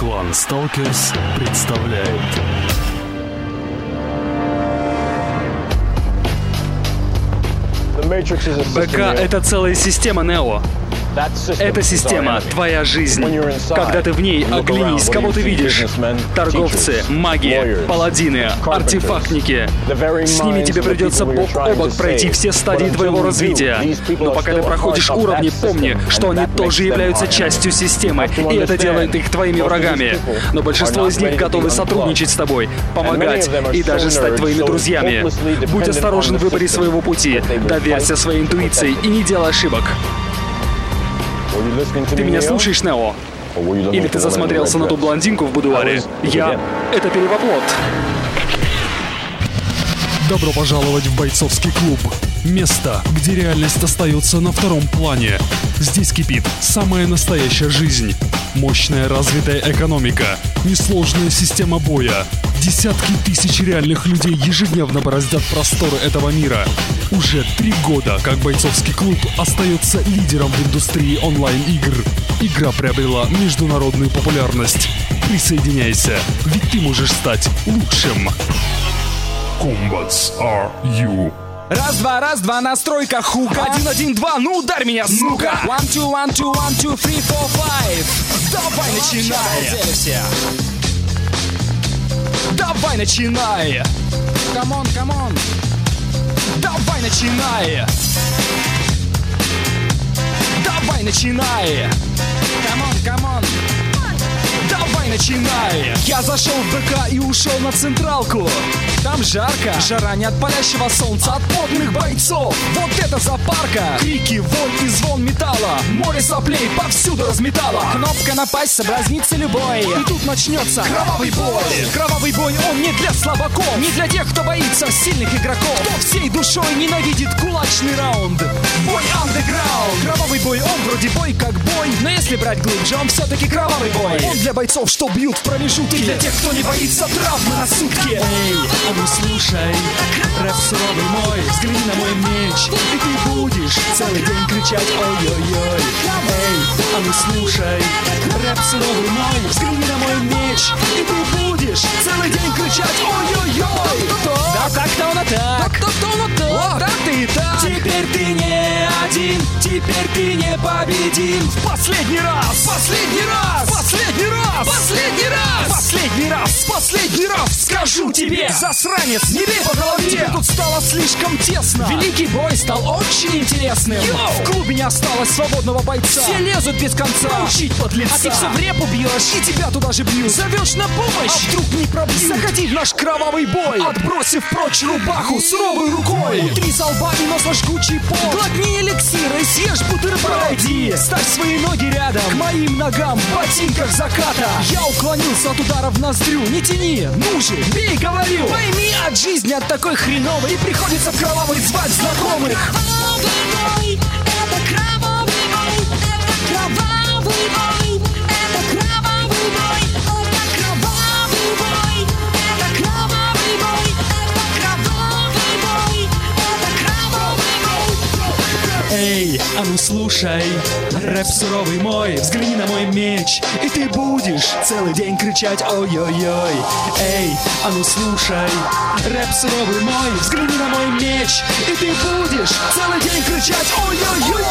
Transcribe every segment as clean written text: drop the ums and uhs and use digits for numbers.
Клан Stalkers представляет БК — это целая система, Нео. Эта система — твоя жизнь. Когда ты в ней, оглянись, кого ты видишь. Торговцы, маги, паладины, артефактники. С ними тебе придется бок о бок пройти все стадии твоего развития. Но пока ты проходишь уровни, помни, что они тоже являются частью системы, и это делает их твоими врагами. Но большинство из них готовы сотрудничать с тобой, помогать и даже стать твоими друзьями. Будь осторожен в выборе своего пути, доверься своей интуиции и не делай ошибок. Ты меня слушаешь, Нео? Или ты засмотрелся на ту блондинку в будуаре? Я — это перевоплот. Добро пожаловать в бойцовский клуб. Место, где реальность остается на втором плане. Здесь кипит самая настоящая жизнь. Мощная развитая экономика, несложная система боя. Десятки тысяч реальных людей ежедневно бороздят просторы этого мира. Уже 3 года, как бойцовский клуб остается лидером в индустрии онлайн-игр. Игра приобрела международную популярность. Присоединяйся, ведь ты можешь стать лучшим. Combats are you. Раз, два, настройка, хука. 1, 1, 2, ну ударь меня, сука. 1, 2, 1, 2, 1, 2, 3, 4, 5. Давай начинай. Давай начинай. Камон. Давай начинай. Давай начинай. Камон. Давай начинай. Я зашел в БК и ушел на централку. Там жарко, жара не от палящего солнца, от потных бойцов. Вот это запарка. Крики, вонь и звон металла. Море соплей повсюду разметало. Кнопка напасть, соблазнится любой. И тут начнется кровавый бой. Кровавый бой, он не для слабаков, не для тех, кто боится сильных игроков, кто всей душой ненавидит кулачный раунд. Бой андеграунд. Кровавый бой, он вроде бой как бой, но если брать глубже, он все-таки кровавый бой. Он для бойцов, что бьют в промежутке, и для тех, кто не боится травмы на сутки. Эй, а ну слушай, рэп суровый мой, взгляни на мой меч, и ты будешь целый день кричать ой-ой-ой. Эй, а ну слушай, рэп суровый мой, взгляни на мой меч, и ты будешь целый день кричать ой-ой-ой. Да так-то он так, вот так ты и так. Теперь ты не один, теперь ты не победим. В последний раз скажу тебе, засранец, не бей по голове. Тебе тут стало слишком тесно. Великий бой стал очень интересным. В клубе не осталось свободного бойца. Все лезут без конца учить подлеца. А ты все в репу бьешь, и тебя туда же бьют. Зовешь на помощь, а вдруг не пробьют. Заходи в наш кровавый бой, отбросив прочь рубаху суровой рукой. Утри со лба и носа жгучий пот. Глотни эликсир и съешь бутерброд. Пройди, ставь свои ноги рядом к моим ногам в ботинках заката. Я уклонился от удара в ноздрю. Не тяни, ну же, бей, говорю. Пойми, от жизни, от такой хреновой, и приходится в кровавый звать знакомых. Эй, а ну слушай, рэп суровый мой, взгляни на мой меч, и ты будешь целый день кричать ой-ой-ой. Эй, а ну слушай, рэп суровый мой, взгляни на мой меч, и ты будешь целый день кричать ой-ой-ой.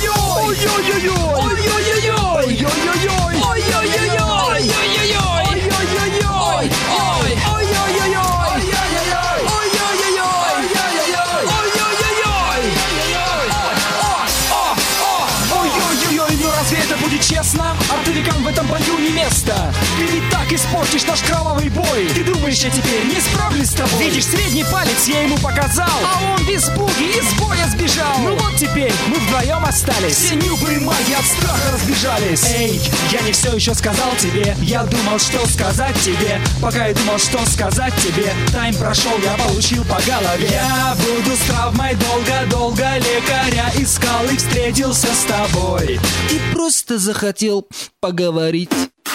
Честно, артовикам в этом бою не место. Ты ведь так испортишь наш кровавый бой. Ты думаешь, я теперь не справлюсь с тобой? Видишь, средний палец я ему показал, а он без буги из боя сбежал. Ну вот теперь мы вдвоем остались. Все нюбы и маги от страха разбежались. Эй, я не все еще сказал тебе. Я думал, что сказать тебе. Пока я думал, что сказать тебе, тайм прошел, я получил по голове. Я буду с травмой долго-долго лекаря искал и встретился с тобой. И просто захотел поговорить.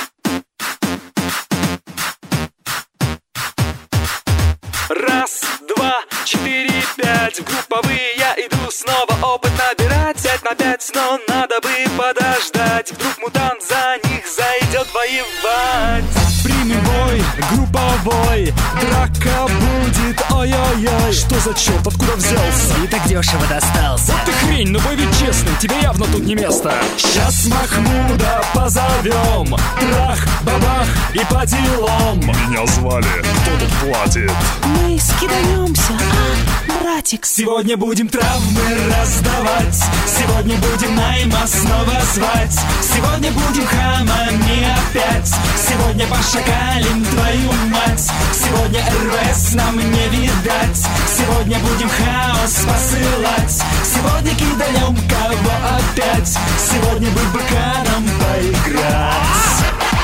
Раз, два, 4, 5. В групповые я иду снова опыт набирать. 5 на 5, но надо бы подождать. Вдруг мутант за них зайдет воевать. Прими бой, групповой, драка будет, ой-ой-ой. Что за черт, откуда взялся? И так дешево достался. Вот ты хрень, но бой ведь честный, тебе явно тут не место. Сейчас Махмуда позовем, трах, бабах и по делам. Меня звали, кто тут платит? Мы скидаемся, братик. Сегодня будем травмы раздавать, сегодня будем найма снова звать, сегодня будем хамами опять, сегодня пошакалим твою мать, сегодня РВС нам не видать, сегодня будем хаос посылать, сегодня кидаем кого опять, сегодня бы быканом поиграть.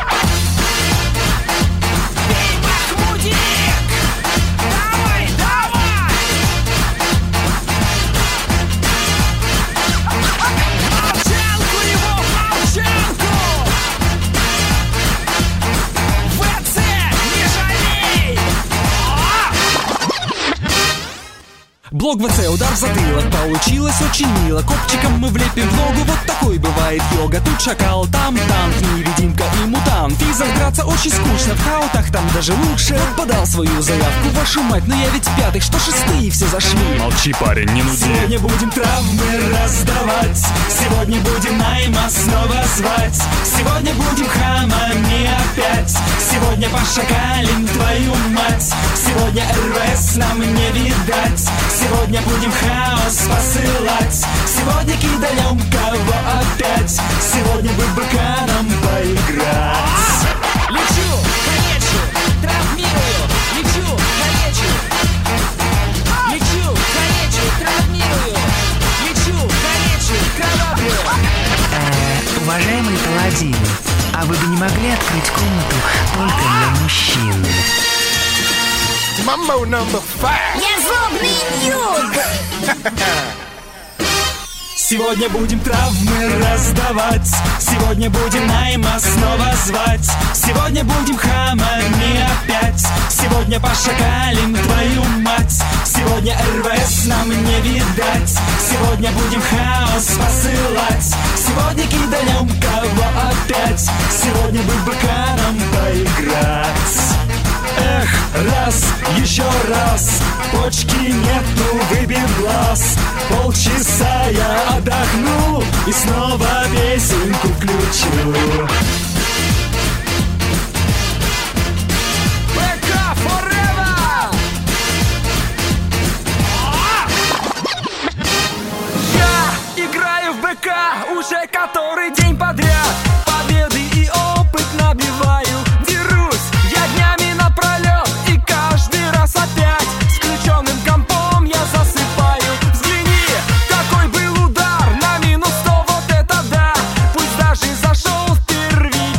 Блок ВЦ, удар в затылок, получилось очень мило. Копчиком мы влепим в ногу, вот такой бывает йога. Тут шакал, там танк, невидимка и мутант. В физах драться очень скучно, в хаутах там даже лучше. Вот подал свою заявку, вашу мать, но я ведь пятый, что шестые все зашли. Молчи, парень, не нуди. Сегодня будем травмы раздавать, сегодня будем найма снова звать, сегодня будем хамами опять, сегодня пошакалим твою мать, сегодня РВС нам не видать, сегодня будем хаос посылать, сегодня кидаем кого опять, сегодня бы быканом поиграть. Лечу, калечу, травмирую, лечу, калечу. Лечу, калечу, травмирую, лечу, калечу, кровавлю. Уважаемые паладины, а вы бы не могли открыть комнату только для мужчин? Mambo number 5. Я злобный нюб! Сегодня будем травмы раздавать, сегодня будем найма снова звать, сегодня будем хамами опять, сегодня пошакалим твою мать, сегодня РВС нам не видать, сегодня будем хаос посылать, сегодня кидаем кого опять, сегодня бы быканом поиграть. Эх, раз, еще раз, почки нету, выбит глаз. Полчаса я отдохну и снова песенку включу. БК forever! Я играю в БК уже который день подряд. Победы и опыт набиваю. Зашел в первичку.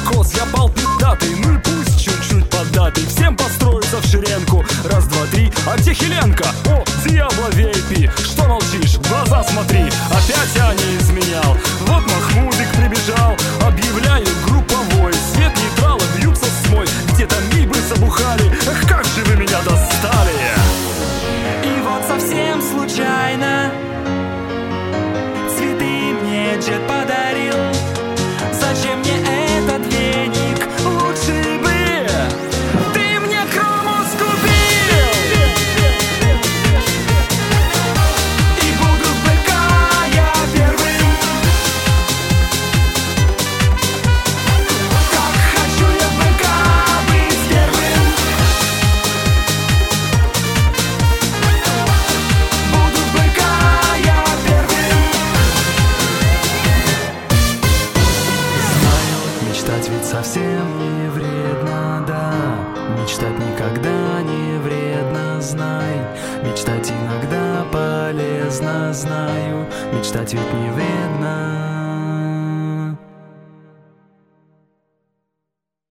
кос, я пал пиздатый. Ну и пусть чуть-чуть поддатый. Всем построиться в шеренку. Раз, два, три, а где Хеленка? О, Диабло VIP, что молчишь? В глаза смотри, опять я не изменял. Вот Махмудик прибежал, объявляю групповой. Свет нейтрала бьются с мой. Где-то мибы забухали, эх, как же вы меня достали. И вот совсем случайно цветы мне джет подарил. Зачем мне этот веник? Лучше бы ты мне хрому скупил. И буду в БК я первым. Как хочу я в БК быть первым. Буду в БК я первым. Знаю, мечтать ведь совсем не вредно, да. Мечтать никогда не вредно, знай. Мечтать иногда полезно, знаю. Мечтать ведь не вредно.